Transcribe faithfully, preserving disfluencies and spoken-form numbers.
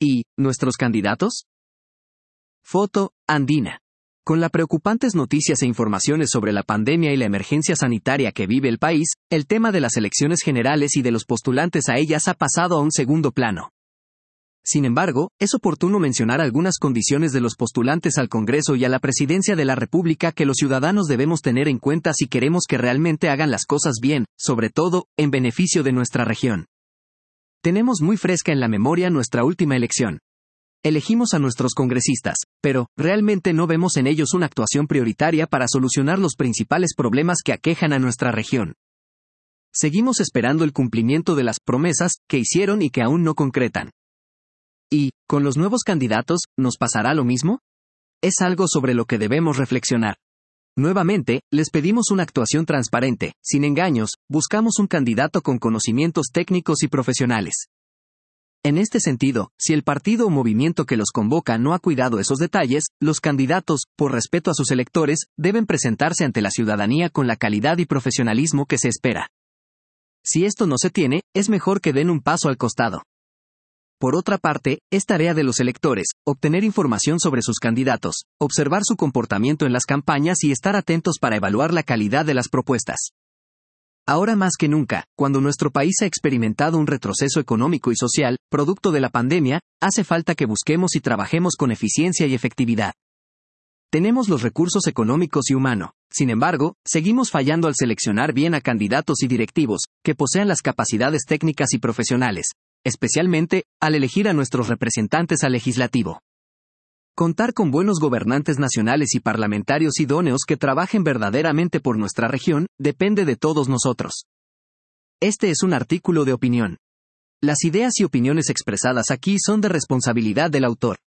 ¿Y nuestros candidatos? Foto, Andina. Con las preocupantes noticias e informaciones sobre la pandemia y la emergencia sanitaria que vive el país, el tema de las elecciones generales y de los postulantes a ellas ha pasado a un segundo plano. Sin embargo, es oportuno mencionar algunas condiciones de los postulantes al Congreso y a la Presidencia de la República que los ciudadanos debemos tener en cuenta si queremos que realmente hagan las cosas bien, sobre todo, en beneficio de nuestra región. Tenemos muy fresca en la memoria nuestra última elección. Elegimos a nuestros congresistas, pero, realmente no vemos en ellos una actuación prioritaria para solucionar los principales problemas que aquejan a nuestra región. Seguimos esperando el cumplimiento de las promesas que hicieron y que aún no concretan. ¿Y, con los nuevos candidatos, nos pasará lo mismo? Es algo sobre lo que debemos reflexionar. Nuevamente, les pedimos una actuación transparente, sin engaños, buscamos un candidato con conocimientos técnicos y profesionales. En este sentido, si el partido o movimiento que los convoca no ha cuidado esos detalles, los candidatos, por respeto a sus electores, deben presentarse ante la ciudadanía con la calidad y profesionalismo que se espera. Si esto no se tiene, es mejor que den un paso al costado. Por otra parte, es tarea de los electores, obtener información sobre sus candidatos, observar su comportamiento en las campañas y estar atentos para evaluar la calidad de las propuestas. Ahora más que nunca, cuando nuestro país ha experimentado un retroceso económico y social, producto de la pandemia, hace falta que busquemos y trabajemos con eficiencia y efectividad. Tenemos los recursos económicos y humanos, sin embargo, seguimos fallando al seleccionar bien a candidatos y directivos, que posean las capacidades técnicas y profesionales, especialmente, al elegir a nuestros representantes al legislativo. Contar con buenos gobernantes nacionales y parlamentarios idóneos que trabajen verdaderamente por nuestra región, depende de todos nosotros. Este es un artículo de opinión. Las ideas y opiniones expresadas aquí son de responsabilidad del autor.